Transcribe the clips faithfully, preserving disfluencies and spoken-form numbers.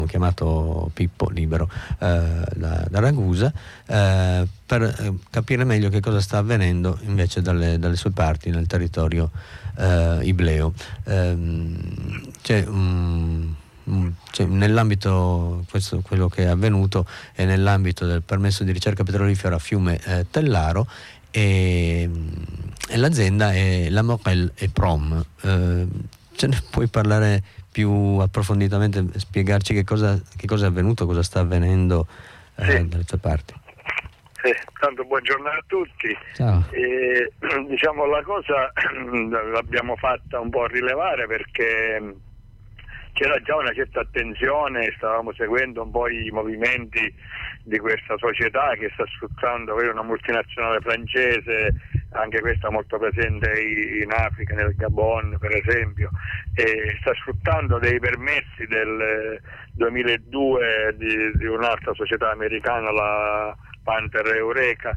chiamato Pippo Libero eh, da, da Ragusa eh, per eh, capire meglio che cosa sta avvenendo invece dalle, dalle sue parti nel territorio eh, ibleo. Ehm, c'è un Cioè, nell'ambito, questo quello che è avvenuto è nell'ambito del permesso di ricerca petrolifera a fiume eh, Tellaro e, e l'azienda è la Morel e Prom. Eh, ce ne puoi parlare più approfonditamente, spiegarci che cosa, che cosa è avvenuto, cosa sta avvenendo eh, sì. dalle tue parti? Sì, tanto buongiorno a tutti. Ciao. E, diciamo la cosa l'abbiamo fatta un po' rilevare perché c'era già una certa attenzione, stavamo seguendo un po' i movimenti di questa società che sta sfruttando una multinazionale francese, anche questa molto presente in Africa, nel Gabon per esempio, e sta sfruttando dei permessi del duemiladue di, di un'altra società americana, la Panther Eureka,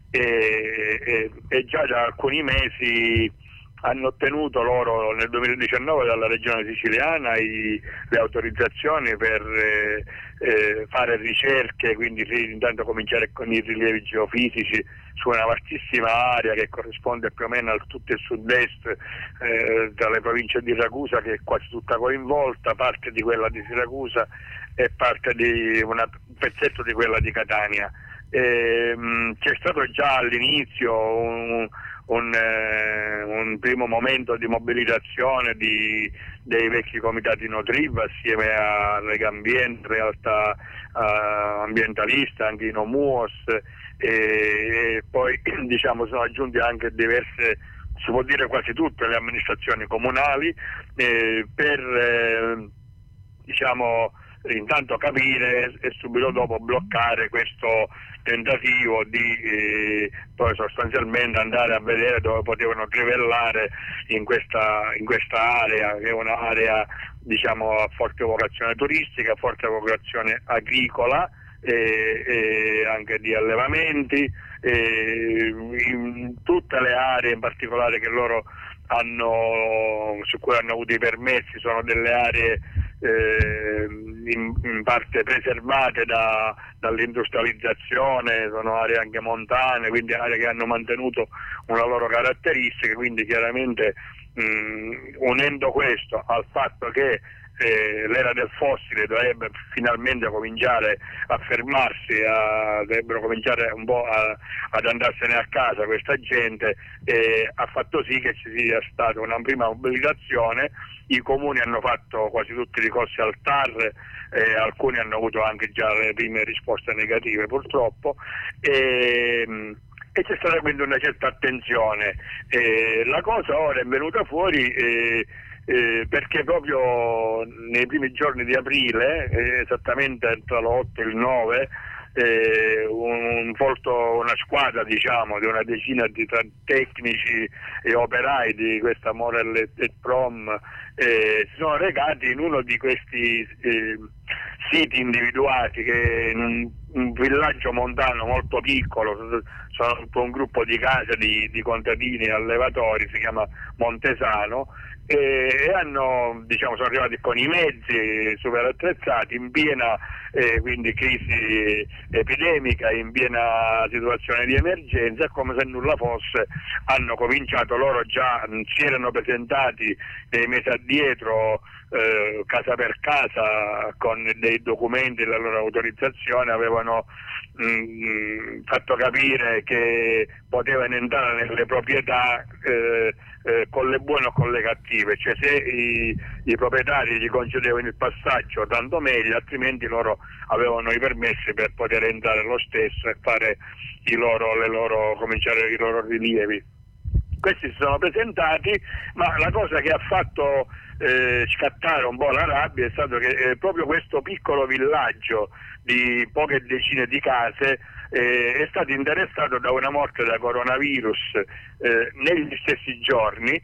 e, e, e già da alcuni mesi hanno ottenuto loro nel duemiladiciannove dalla regione siciliana i, le autorizzazioni per eh, eh, fare ricerche, quindi intanto cominciare con i rilievi geofisici su una vastissima area che corrisponde più o meno a tutto il sud-est eh, dalle province di Ragusa, che è quasi tutta coinvolta, parte di quella di Siracusa e parte di una, un pezzetto di quella di Catania. E, mh, c'è stato già all'inizio un Un, eh, un primo momento di mobilitazione di, dei vecchi comitati Notriv assieme a Legambiente, realtà eh, ambientalista, anche in Omuos, e, e poi diciamo sono aggiunti anche diverse, si può dire quasi tutte le amministrazioni comunali eh, per eh, diciamo intanto capire e subito dopo bloccare questo tentativo di eh, poi sostanzialmente andare a vedere dove potevano trivellare in questa, in questa area, che è un'area diciamo a forte vocazione turistica, a forte vocazione agricola e, e anche di allevamenti, e in tutte le aree in particolare che loro hanno, su cui hanno avuto i permessi, sono delle aree eh, in, in parte preservate da, dall'industrializzazione, sono aree anche montane, quindi aree che hanno mantenuto una loro caratteristica, quindi chiaramente mh, unendo questo al fatto che eh, l'era del fossile dovrebbe finalmente cominciare a fermarsi, a, dovrebbero cominciare un po' a, ad andarsene a casa questa gente, eh, ha fatto sì che ci sia stata una prima mobilitazione. I comuni hanno fatto quasi tutti i ricorsi al T A R, eh, alcuni hanno avuto anche già le prime risposte negative purtroppo, e, e c'è stata quindi una certa attenzione. Eh, la cosa ora è venuta fuori eh, Eh, perché proprio nei primi giorni di aprile, eh, esattamente tra l'otto e il nove, eh, un folto, una squadra diciamo di una decina di tecnici e operai di questa Morel e Prom eh, si sono recati in uno di questi eh, siti individuati, che in un, un villaggio montano molto piccolo, sono un gruppo di case di, di contadini e allevatori, si chiama Montesano, e hanno, diciamo, sono arrivati con i mezzi super attrezzati in piena eh, quindi crisi epidemica, in piena situazione di emergenza, e come se nulla fosse hanno cominciato, loro già si erano presentati dei mesi addietro eh, casa per casa con dei documenti, la loro autorizzazione, avevano mh, fatto capire che potevano entrare nelle proprietà eh, Eh, con le buone o con le cattive, cioè se i, i proprietari gli concedevano il passaggio tanto meglio, altrimenti loro avevano i permessi per poter entrare lo stesso e fare i loro, le loro, cominciare i loro rilievi. Questi si sono presentati, ma la cosa che ha fatto eh, scattare un po' la rabbia è stato che eh, proprio questo piccolo villaggio di poche decine di case eh, è stato interessato da una morte da coronavirus eh, negli stessi giorni,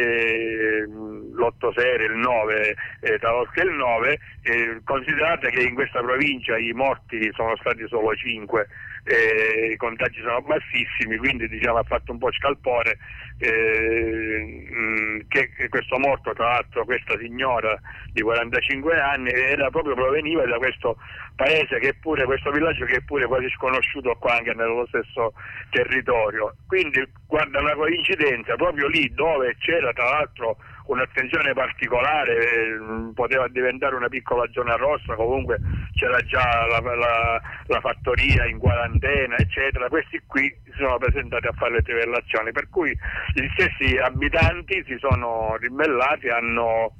eh, l'otto sera, il nove, eh, tra l'otto e il nove, eh, considerate che in questa provincia i morti sono stati solo cinque, eh, i contagi sono bassissimi, quindi diciamo ha fatto un po' scalpore eh, che, che questo morto tra l'altro questo, questa signora di quarantacinque anni era proprio proveniva da questo paese che pure, questo villaggio che è pure quasi sconosciuto qua anche nello stesso territorio. Quindi guarda la coincidenza, proprio lì dove c'era tra l'altro un'attenzione particolare, eh, poteva diventare una piccola zona rossa, comunque c'era già la, la, la fattoria in quarantena eccetera, questi qui si sono presentati a fare le trivellazioni, per cui gli stessi abitanti si sono ribellati, hanno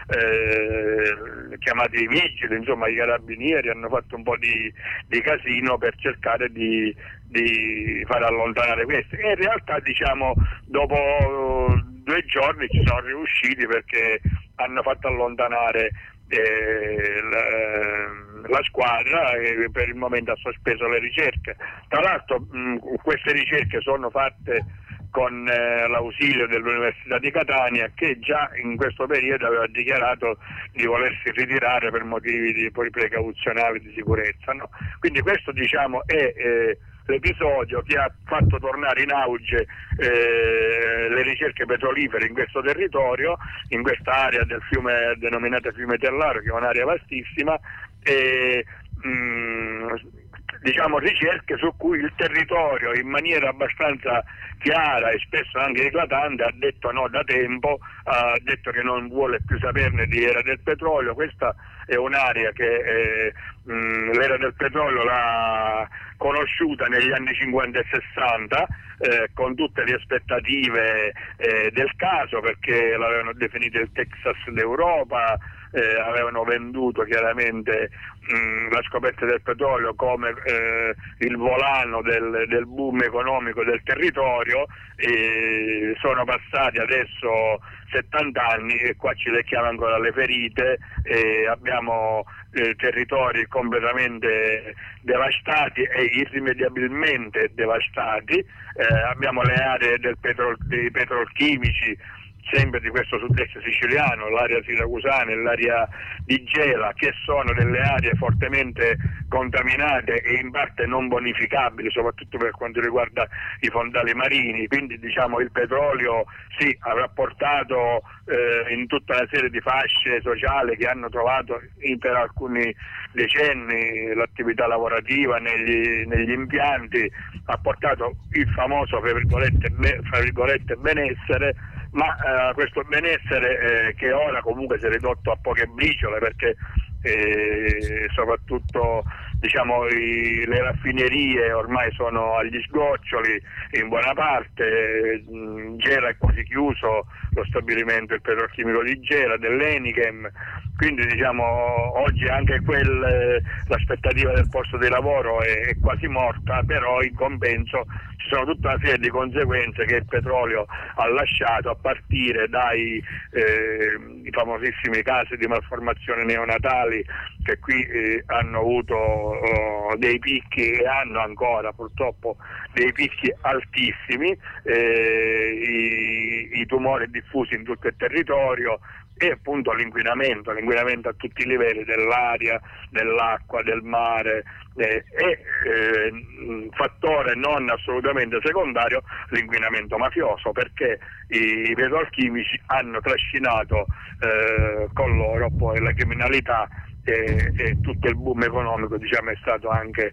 eh, chiamato i vigili, insomma i carabinieri, hanno fatto un po' di, di casino per cercare di, di far allontanare questi, e in realtà diciamo dopo due giorni ci sono riusciti perché hanno fatto allontanare eh, la, la squadra e per il momento ha sospeso le ricerche. Tra l'altro mh, queste ricerche sono fatte con eh, l'ausilio dell'Università di Catania, che già in questo periodo aveva dichiarato di volersi ritirare per motivi di, poi precauzionali di sicurezza, no? Quindi questo diciamo è eh, l'episodio che ha fatto tornare in auge eh, le ricerche petrolifere in questo territorio, in quest'area del fiume denominata Fiume Tellaro, che è un'area vastissima, e mh, diciamo ricerche su cui il territorio in maniera abbastanza chiara e spesso anche eclatante ha detto no da tempo, ha detto che non vuole più saperne di Era del Petrolio. Questa è un'area che eh, mh, l'Era del Petrolio l'ha conosciuta negli anni cinquanta e sessanta eh, con tutte le aspettative eh, del caso, perché l'avevano definito il Texas d'Europa, eh, avevano venduto chiaramente mh, la scoperta del petrolio come eh, il volano del, del boom economico del territorio, e sono passati adesso settanta anni e qua ci lecchiamo ancora le ferite, e abbiamo eh, territori completamente devastati e irrimediabilmente devastati, eh, abbiamo le aree del petrol, dei petrolchimici sempre di questo sud-est siciliano, l'area siracusana e l'area di Gela, che sono delle aree fortemente contaminate e in parte non bonificabili, soprattutto per quanto riguarda i fondali marini. Quindi diciamo il petrolio sì avrà portato eh, in tutta una serie di fasce sociali che hanno trovato in, per alcuni decenni l'attività lavorativa negli, negli impianti, ha portato il famoso fra virgolette, fra virgolette benessere, ma eh, questo benessere eh, che ora comunque si è ridotto a poche briciole, perché eh, soprattutto diciamo i, le raffinerie ormai sono agli sgoccioli in buona parte, mh, Gela è quasi chiuso, lo stabilimento il petrolchimico di Gela, dell'Enichem, quindi diciamo oggi anche quel, eh, l'aspettativa del posto di lavoro è, è quasi morta, però in compenso ci sono tutta una serie di conseguenze che il petrolio ha lasciato, a partire dai eh, i famosissimi casi di malformazione neonatali che qui eh, hanno avuto oh, dei picchi e hanno ancora purtroppo dei picchi altissimi, eh, i, i tumori diffusi in tutto il territorio, e appunto l'inquinamento, l'inquinamento a tutti i livelli dell'aria, dell'acqua, del mare, eh, e eh, fattore non assolutamente secondario l'inquinamento mafioso, perché i, i petrolchimici hanno trascinato eh, con loro poi la criminalità. E, e tutto il boom economico diciamo è stato anche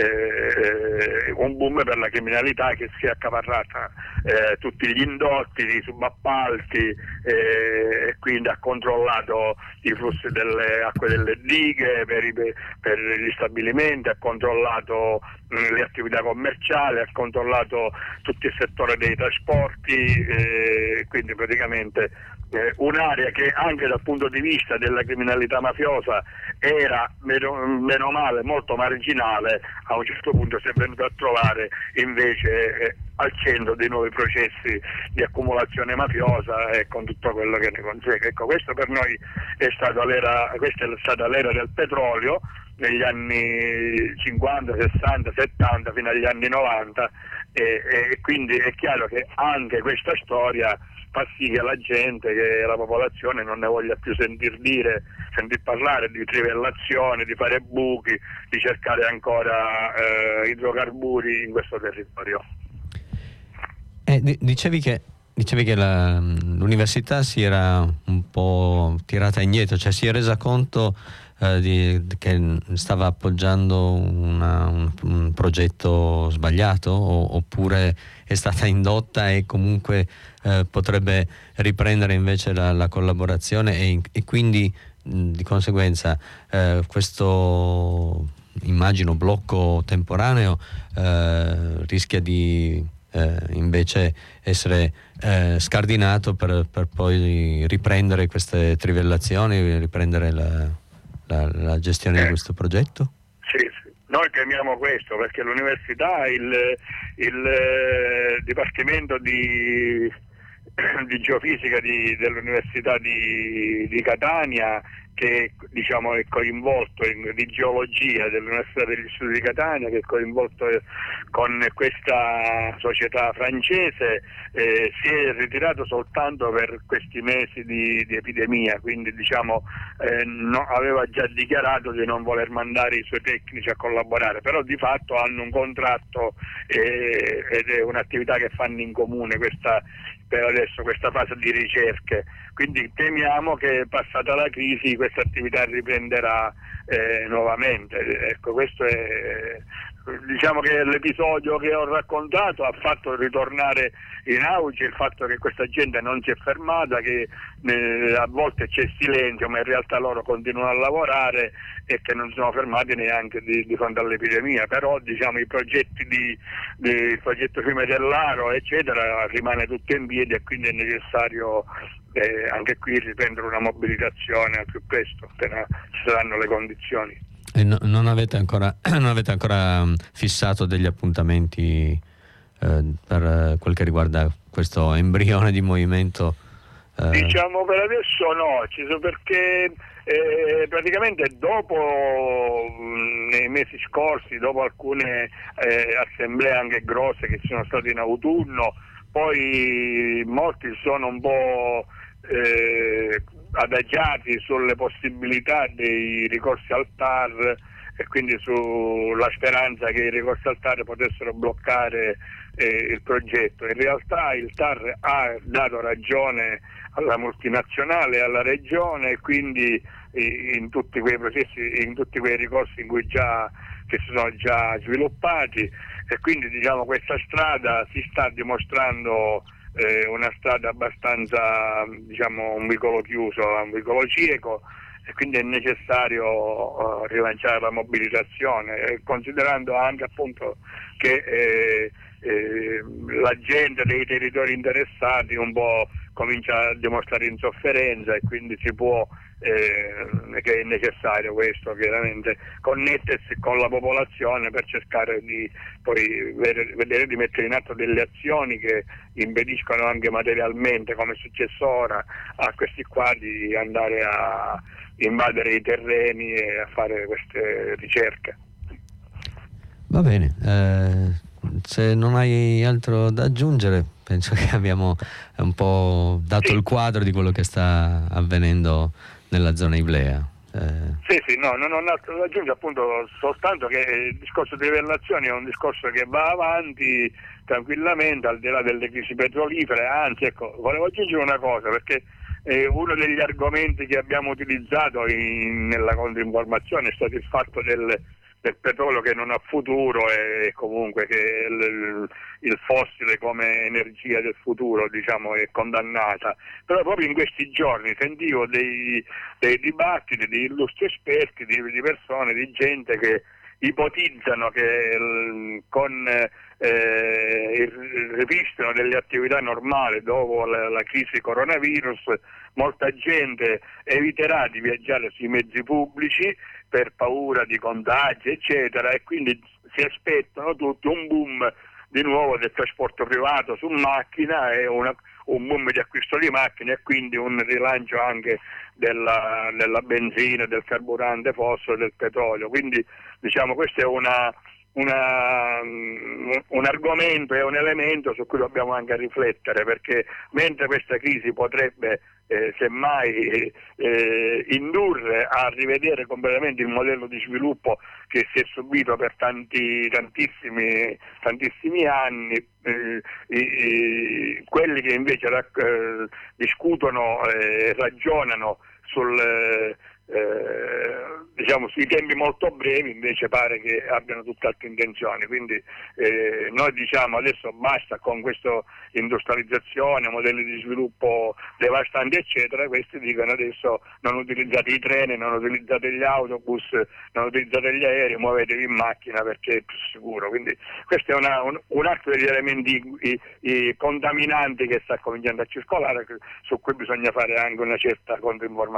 eh, un boom per la criminalità che si è accaparrata eh, tutti gli indotti, i subappalti, eh, e quindi ha controllato i flussi delle acque delle dighe per, i, per gli stabilimenti, ha controllato mh, le attività commerciali, ha controllato tutto il settore dei trasporti, eh, quindi praticamente eh, un'area che anche dal punto di vista della criminalità mafiosa era meno, meno male molto marginale, a un certo punto si è venuto a trovare invece eh, al centro dei nuovi processi di accumulazione mafiosa e con tutto quello che ne consegue. Ecco, questo per noi è stato l'era, questa è stata l'era del petrolio negli anni cinquanta, sessanta, settanta fino agli anni novanta, e, e quindi è chiaro che anche questa storia fa sì che la gente, che la popolazione non ne voglia più sentir dire, sentir parlare di trivellazioni, di fare buchi, di cercare ancora eh, idrocarburi in questo territorio. Eh, dicevi che Dicevi che la, l'università si era un po' tirata indietro, cioè si è resa conto eh, di, che stava appoggiando una, un, un progetto sbagliato, o, oppure è stata indotta e comunque eh, potrebbe riprendere invece la, la collaborazione e, e quindi mh, di conseguenza eh, questo, immagino, blocco temporaneo eh, rischia di Eh, invece essere eh, scardinato per, per poi riprendere queste trivellazioni, riprendere la, la, la gestione Eh, di questo progetto? sì, sì. Noi temiamo questo perché l'università, il, il eh, Dipartimento di, di Geofisica di, dell'Università di, di Catania, che diciamo è coinvolto in, di geologia dell'Università degli Studi di Catania, che è coinvolto con questa società francese, eh, si è ritirato soltanto per questi mesi di, di epidemia, quindi diciamo eh, no, aveva già dichiarato di non voler mandare i suoi tecnici a collaborare, però di fatto hanno un contratto eh, ed è un'attività che fanno in comune questa, per adesso questa fase di ricerche. Quindi temiamo che passata la crisi questa attività riprenderà eh, nuovamente. Ecco, questo è, diciamo che l'episodio che ho raccontato ha fatto ritornare in auge il fatto che questa gente non si è fermata, che eh, a volte c'è silenzio, ma in realtà loro continuano a lavorare e che non sono fermati neanche di, di fronte all'epidemia. Però diciamo i progetti di, di il progetto Fiume dell'Aro eccetera rimane tutto in piedi e quindi è necessario eh, anche qui riprendere una mobilitazione al più presto appena ci saranno le condizioni. E no, non avete ancora non avete ancora fissato degli appuntamenti eh, per quel che riguarda questo embrione di movimento? Eh... Diciamo per adesso no, ci sono perché eh, praticamente dopo mh, nei mesi scorsi, dopo alcune eh, assemblee anche grosse che sono state in autunno, poi molti sono un po' eh, adagiati sulle possibilità dei ricorsi al T A R e quindi sulla speranza che i ricorsi al T A R potessero bloccare eh, il progetto. In realtà il T A R ha dato ragione alla multinazionale e alla regione e quindi in tutti quei processi, in tutti quei ricorsi in cui già che si sono già sviluppati, e quindi diciamo questa strada si sta dimostrando eh, una strada abbastanza, diciamo, un vicolo chiuso, un vicolo cieco, e quindi è necessario uh, rilanciare la mobilitazione, eh, considerando anche appunto che eh, eh, la gente dei territori interessati un po' comincia a dimostrare insofferenza e quindi si può eh, che è necessario questo chiaramente connettersi con la popolazione per cercare di poi vedere, vedere di mettere in atto delle azioni che impediscono anche materialmente, come è successo ora, a questi qua di andare a invadere i terreni e a fare queste ricerche. Va bene, eh, se non hai altro da aggiungere penso che abbiamo un po' dato sì. il quadro di quello che sta avvenendo nella zona Iblea. Eh. Sì, sì, no, non ho altro da aggiungere, appunto soltanto che il discorso di rilevazioni è un discorso che va avanti tranquillamente al di là delle crisi petrolifere, anzi ecco, volevo aggiungere una cosa, perché eh, uno degli argomenti che abbiamo utilizzato in, nella controinformazione è stato il fatto del del petrolio che non ha futuro e comunque che il, il fossile come energia del futuro diciamo è condannata. Però proprio in questi giorni sentivo dei, dei dibattiti di illustri esperti, di, di persone, di gente che ipotizzano che l, con eh, il ripristino delle attività normali dopo la, la crisi coronavirus molta gente eviterà di viaggiare sui mezzi pubblici per paura di contagi eccetera, e quindi si aspettano tutti un boom di nuovo del trasporto privato su macchina e una, un boom di acquisto di macchine e quindi un rilancio anche della, della benzina, del carburante fossile, del petrolio. Quindi diciamo questa è una una, un argomento e un elemento su cui dobbiamo anche riflettere, perché mentre questa crisi potrebbe eh, semmai eh, indurre a rivedere completamente il modello di sviluppo che si è subito per tanti tantissimi tantissimi anni, eh, i, quelli che invece eh, discutono e eh, ragionano sul eh, Eh, diciamo sui tempi molto brevi invece pare che abbiano tutt'altre intenzioni, quindi eh, noi diciamo adesso basta con questa industrializzazione, modelli di sviluppo devastanti eccetera. Questi dicono adesso non utilizzate i treni, non utilizzate gli autobus, non utilizzate gli aerei, muovetevi in macchina perché è più sicuro. Quindi questo è una, un, un altro degli elementi i, i contaminanti che sta cominciando a circolare, su cui bisogna fare anche una certa controinformazione.